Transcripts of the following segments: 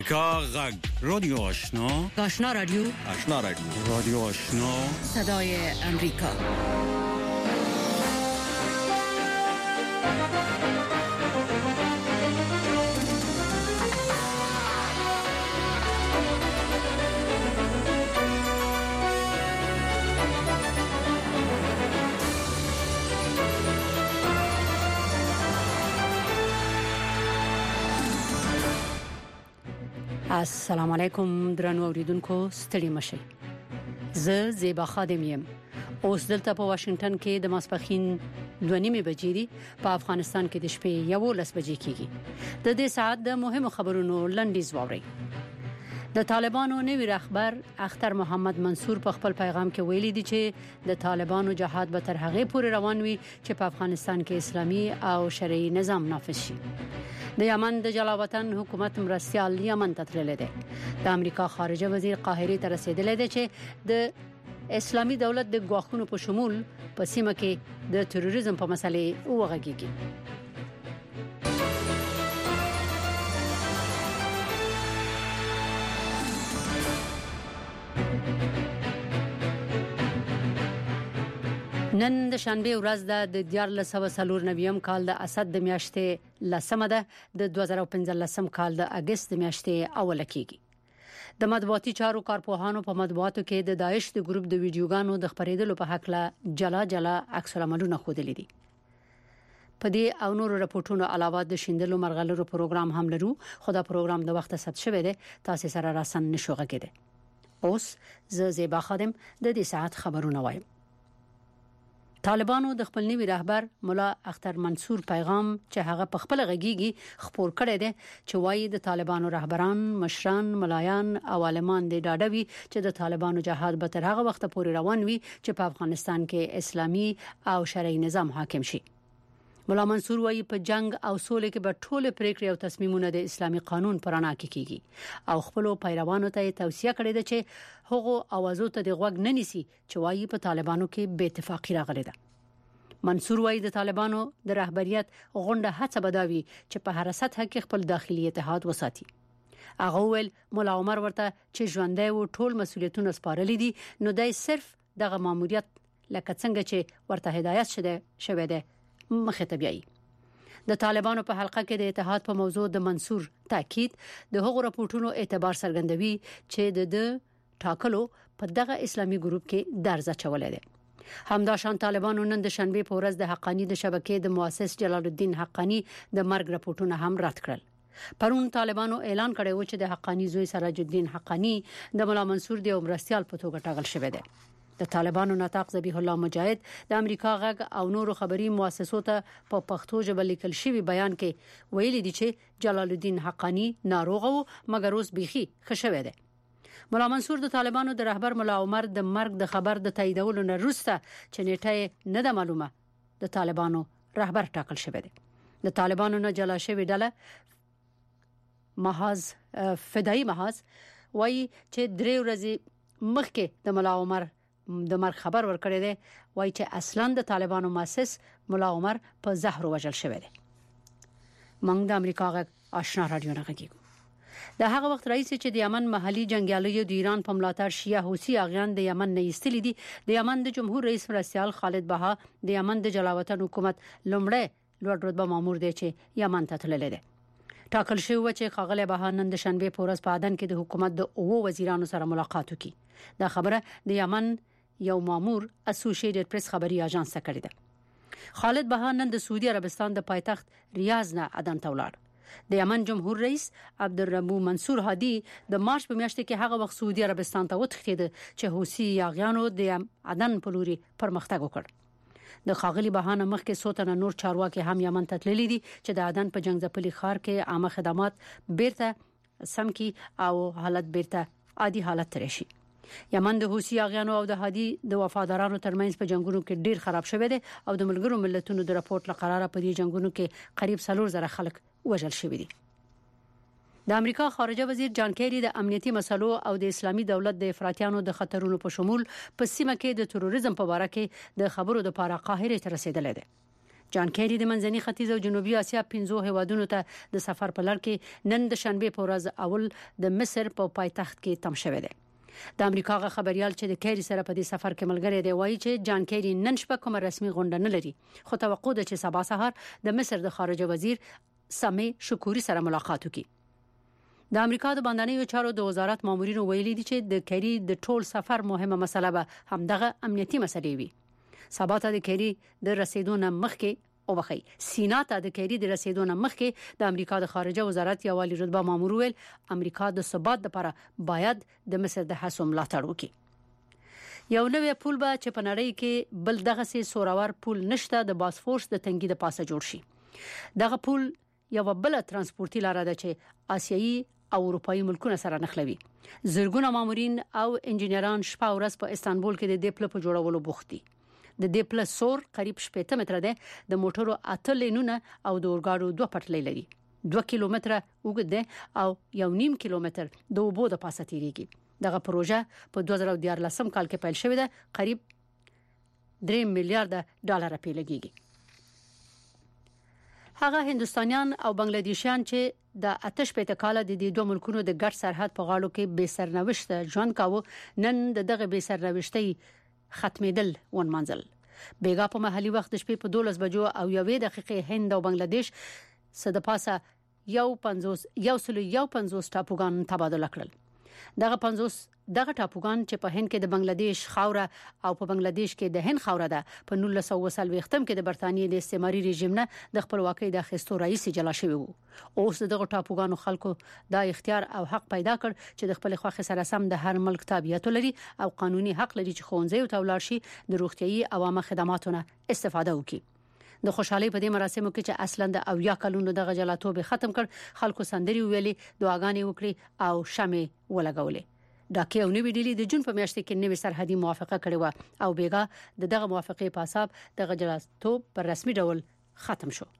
غږ رادیو آشنا رادیو رادیو آشنا صدای امریکا. السلام علیکم درنو اوریدونکو ستړي مشئ. زه زیبا خادم یم. اوس دلته په واشنگټن کې د ماسپخین 2:30 بجې دي. په افغانستان کې د شپې 11 بجې کېږي. د دې ساعت د مهمو خبرونو لنډیز واورئ. د طالبانو نوی رهبر اختر محمد منصور په خپل پیغام کې ویلي دی چې د طالبانو جهاد به تر هغه پورې روان وي چې په افغانستان کې اسلامي او شرعي نظام نافذ شي. د یمن د جلاوطن حکومت مرستيال یمن ته تللی دی. د امریکا خارجه وزیر قاهره ته رسیدلی دی چې د اسلامي دولت د ګواښونو په شمول په سیمه کې د تروریزم په مسلې وغږیږي. نن د شنبه ورځ د 1494 کال د اسد د میاشتې لسمه ده. د 2015 کال د اگست د میاشتې اوله کېږي. د مطبوعاتي چارو کارپوهانو په مطبوعاتو کې د داعش د ګروپ د ویډیوګانو د خبرېدلو په حق له جلا عکس العملونه خوده لیدي. په دې او نورو راپورټونو علاوه د شیندلو مرغلرو پروګرام هم لرو. خو دا پروګرام د وخت ثبت شوی دی. تاسو سره راسن نشو غږیده. اوس زه زیبا خادم د دې ساعت خبرونه وایم. طالبانو د خپل نوی رهبر مولا اختر منصور پیغام چې هغه په خپل غږیږي خبر کړی دی چې وایي د طالبانو رهبران، مشران، ملایان او عالمان د ډاډوي چې د طالبانو جهاد به تر هغه وخت پورې روان وي چې په افغانستان کې اسلامي او شرعي نظام حاکم شي. مولا منصور وایي په جنگ او سولې کې به ټول پریکړې او تصمیمونه د اسلامي قانون پر انا کې کیږي او خپل پیروانو ته توصیه کړې ده چې هغه اوازو ته د غوږ نه نیسي چې وایي په طالبانو کې بې اتفاقی راغلي ده. منصور وایي د طالبانو د رهبریت غونډه هڅه بداوي چې په هر سطح کې خپل داخلي اتحاد وساتي. هغه ویل مولا عمر ورته چې ژوندۍ و ټول مسولیتونه سپارلي دي نو دای صرف دغه ماموریت لکه څنګه چې ورته هدایت شوه ده مخه ته بیایي. د طالبانو په حلقه کې د اتحاد په موضوع د منصور تاکید د هغو راپورټونو اعتبار څرګندوي چې د ټاکلو په دغه اسلامي ګروپ کې درزه چولې ده. همدا شان طالبانو نن د شنبه په ورځ د حقانی د شبکې د مؤسس جلال الدین حقانی د مرګ راپورټونه هم رد کړل. پرون طالبانو اعلان کړی و چې د حقانی زوی سراج الدین حقانی د مولا منصور د مرستيال په توګه ټاکل شوی دی. د طالبانو نطاق ذبیح الله مجاهد د امریکا غږ او نورو خبري مؤسسو ته په پښتو ژبه لیکل شوی بیان کې ویلي دی چې جلال الدین حقانی ناروغ و مګر اوس بيخي خښوي دی. مولا منصور د طالبانو د رهبر مولا عمر د مرګ د خبر د تاییدولو نه وروسته چې نیټه نه ده معلومه د طالبانو رهبر ټاکل شوی دی. د طالبانو نه جلا شوی ډله محاذ فدایي محاذ وایي چې درې ورځې مخکې د مولا عمر د مرګ خبر ورکړی دی. وایي چې اصلا د طالبانو مؤسس مولا عمر په زهر وژل شوی دی. موږ د امریکا غږ آشنا رادیو نه غږیږو. د هغه وخت رئیس چې د یمن محلي جنگیالیو د ایران په ملاتړ شیعه حوثي اغیان د یمن نه ایستلې دي. د یمن د جمهور رئیس مرستيال خالد بها د یمن د جلاوطن حکومت لومړی لوړ رتبه مامور دی چې یمن ته تللی دی. ټاکل شوی چې خاغله بها نن د شنبه په ورځ په عدن کې د حکومت د اوو وزیرانو سره ملاقات وکړي. دا خبره د یمن یو مامور اسوسییټډ پریس خبري اژانس ته کړې ده. خالد بها نن د سعودي عربستان د پایتخت ریاض نه عدن ته ولاړ. د یمن جمهور رئیس عبدالربو منصور هادي د مارچ په میاشت کې هغه وخت سعودي عربستان ته وتښتید چې حوثي یاغیانو د عدن په لوري پرمختګ وکړ. د خاغلی بهانه مخکې سوتنه نور چارواکي هم یمن ته تللي دي چې د عدن په جنگځپلي ښار کې عامه خدمات بیرته سم کی او حالت بیرته عادي حالت ترشي. یمن د حوثي یاغیانو او د هادي د وفادارانو ترمنځ په جنگونو کې ډیر خراب شوه دي او د ملګرو ملتونو د راپورټ لقراره په دې جنگونو کې قریب 300 خلک وژل شوي دي. د امریکا خارجه وزیر جان کیری د امنیتي مسلو او د اسلامي دولت د افراطیانو د خطرونو په شمول په سیمه کې د تروریزم په اړه کې د خبرو د لپاره قاهره ته رسیدلی دی. جان کیری د منځني ختیځ او جنوبي اسیا 15 هیوادونو ته د سفر په لړ کې نن د شنبه په ورځ اول د مصر په پایتخت کې تم شوی دی. د امریکا غ خبريال چې د کیری سره په دې سفر کې ملګری دی وایي چې جان کیری نن شپه کوم رسمي غونډه نه لري، خو توقع ده چې سبا سهار د مصر د خارجه وزیر سامي شکوري سره ملاقات وکړي. د امریکا د باندنیو چارو د وزارت مامورینو ویلي دي چې د کیری د ټول سفر مهمه مسله به همدغه امنیتي مسلې وي. سبا ته د کیری د رسیدونه مخکې او بخي سینا ته د کیری د رسیدونه مخکې د امریکا د خارجه وزارت یو والی رتبه مامور ویل امریکا د ثبات لپاره باید د مصر د هڅو ملاتړ وکړي. یو نوې پول به چې په نړۍ کې بل دغه سي سورور پول نشته د باسفورس د تنګي د پاسه جوړ شي. دغه پول یو بل ترانسپورتي لار ده چې آسیایي او اروپאי ملکونه سره نښلوي. زرګونه مامورین او انجنیران شپه ورځ په استانبول کې د دې پل په جوړولو بوخت دي. د دې پل سور قریب 70 متره ده، د موټرو 8 لینونه او د اورګاډو 2 پټلۍ لري. 2 کیلومتره اوږد ده او 1.5 کیلومتر د اوبو د پاسه تیریږي. دغه پروژه په 2014 کال کې پیل شوې ده، قریب 3 میلیارډ ډالر په لګيږي. هغه هندستانیان او بنگلاديشیان چې د آتش په تکاله د دې دوه ملکونو د ګډ سرحد په غاړو کې بے سرنوشت ژوند کاوه نن دغه بے سرنوشتي ختمېدل ونمنځل. بیګا په محلي وخت د شپې په 12 بجو او 1 دقیقې هند او بنگلاديش صد پاسه 150 ټاپوګان تبادله کړل. دغه ټاپوګان چې په هند کې د بنگلاديش خاوره او په بنگلاديش کې د هند خاوره ده په 1940 کې د برتانیې د استعماري رژیم نه د خپلواکۍ د اخیستو رئیس جلا شوی وو. اوس دغه ټاپوګانو خلکو دا اختیار او حق پیدا کړ چې د خپل خوښه سره سم د هر ملک تابعیت لري او قانوني حق لري چې ښوونځي او تولار شي د روغتيایي عوامه خدماتونو استفاده وکړي. د خوشحالي په دې مراسمو کې چې اصلا د اویا کلونو دغه جلاتوب ختم کړ، خلکو سندري ویلي، دعاګانې وکړي او شمع ولګولې. ډاکې او نوې ډیلی د جون په میاشت کې نوې سرحدي موافقه کړې و او بیګا دغه موافقه په اساس دغه جلاتوب پر رسمي ډول ختم شو.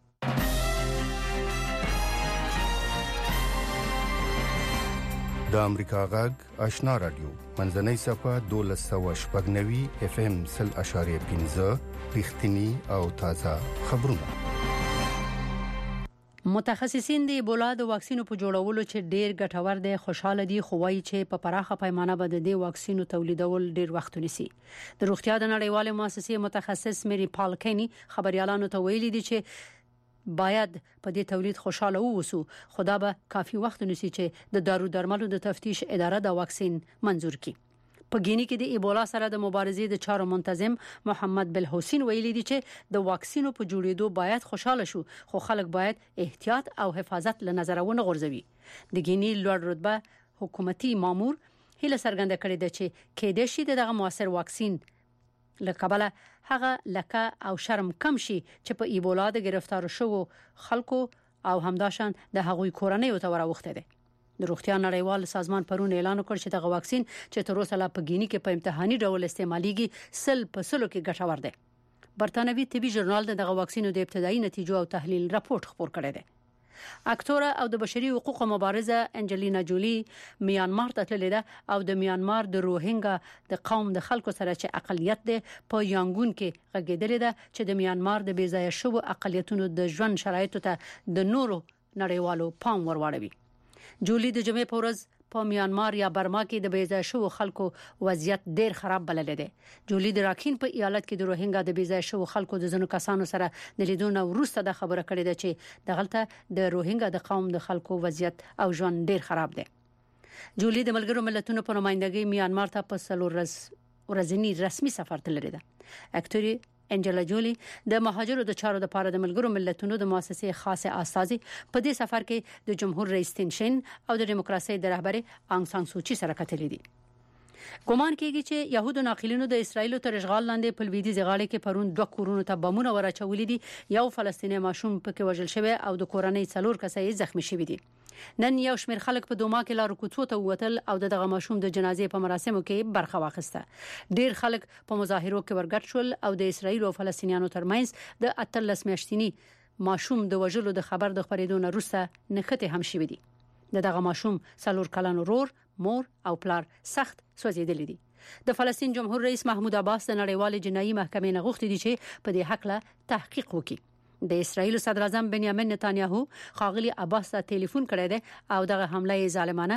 د امریکا غږ آشنا رادیو منځنۍ صفه 1290 FM 0.15 رښتینی او تازه خبرونه. متخصصین د ایبولا د واکسینو په جوړولو چې ډیر ګټور دي خوشاله دي، خو وايي چې په پراخه پیمانه به د دې واکسینو تولیدول ډیر وخت ونیسي. د روغتیا د نړیوالې مؤسسې متخصص مری پالکنی خبريالانو ته ویلي دي چې باید په دې تولید خوشاله ووسو، خو دا به کافي وخت ونیسي چې د دارو درملو د تفتیش اداره د واکسین منزور کړي. په ګینی کې د ایبولا سره د مبارزې د چارو منتظم محمد بل حسین ویلي دي چې د واکسینو په جوړېدو باید خوشاله شو، خو خلک باید احتیاط او حفاظت له نظر ونه غورځوي. د ګینی لوړ رتبه حکومتي مامور هله څرګنده کړې ده چې کېدې شي دغه موثر واکسین لکبله هغه لکه او شرم کم شي چې په ایبولا د گرفتار شوو خلکو او همداشان د هغوی کورنۍ او توراوخته ده. د روغتیا نړیوال سازمان پرون اعلان وکړ چې دغه واکسین چې تر اوسه لا په ګینی کې په امتحاني ډول استعماليږي 100% کې ګټور دی. برتانوي طبي ژورنال دغه واکسینو د ابتدایي نتیجو او تحلیل راپورټ خپور کړی دی. اکټوره او د بشري حقوقو مبارزه انجلینا جولی میانمار ته تللې ده او د میانمار د روهینګا د قوم د خلکو سره چې اقلیت دي په یانګون کې غږیدلې ده چې د میانمار د بیځایه شوو اقلیتونو د ژوند شرایطو ته د نورو نړیوالو پام ورواړوي. جولی د جمعې په ورځ په میانمار یا برما کې د بیځای شوو خلکو وضعیت ډیر خراب بلل دي. جولی د راکین په ایالت کې د روهینګا د بیځای شوو خلکو د ځینو کسانو سره د لیدون وروسته د خبره کړې ده چې دغلته د روهینګا د قوم د خلکو وضعیت او ژوند ډیر خراب دي. جولی د ملګرو ملتونو په نمائندګۍ میانمار ته په سلور ورځنی رسمي سفر تللی ده. اکټوري انجلا جولی د مهاجرو د چارو د پاره د ملګرو ملتونو د مؤسسې خاصه استاذي په دې سفر کې د جمهور رئیس تین شین او د دیموکراسي د رهبر انګ سان سوچي سره کتلې دي. ګومان کیږي چې يهودو ناقلینو د اسرایل تر اشغال لاندې په لویدیځ غاړه کې پرون 2 کورونو ته بمونه ورچولې دي. یو فلسطینی ماشوم پکې وژل شوی او د کورنۍ 4 کسې زخمی شوی دي. نن یو شمېر خلک په دوما کې لارو کوڅو ته ووتل او دغه ماشوم د جنازې په مراسمو کې برخه واخیسته. ډیر خلک په مظاهرو کې ورګډ شول او د اسرایل او فلسطینیانو ترمنځ د 18 میاشتنی ماشوم د وژلو د خبر د خبرېدو نه وروسته نښته هم شوې دي. دغه ماشوم 4 کلن ورور، مور او پلار سخت سوځېدل دي. د فلسطین جمهور رئیس محمود عباس د نړیوال جنایي محکمې نه غوښتي دي چې په دې حق له تحقیق وکړي. د اسرایل صدر اعظم بنیامین نتانیاهو خاغلی عباس ته ټلیفون کړی دی او دغه حمله ظالمانه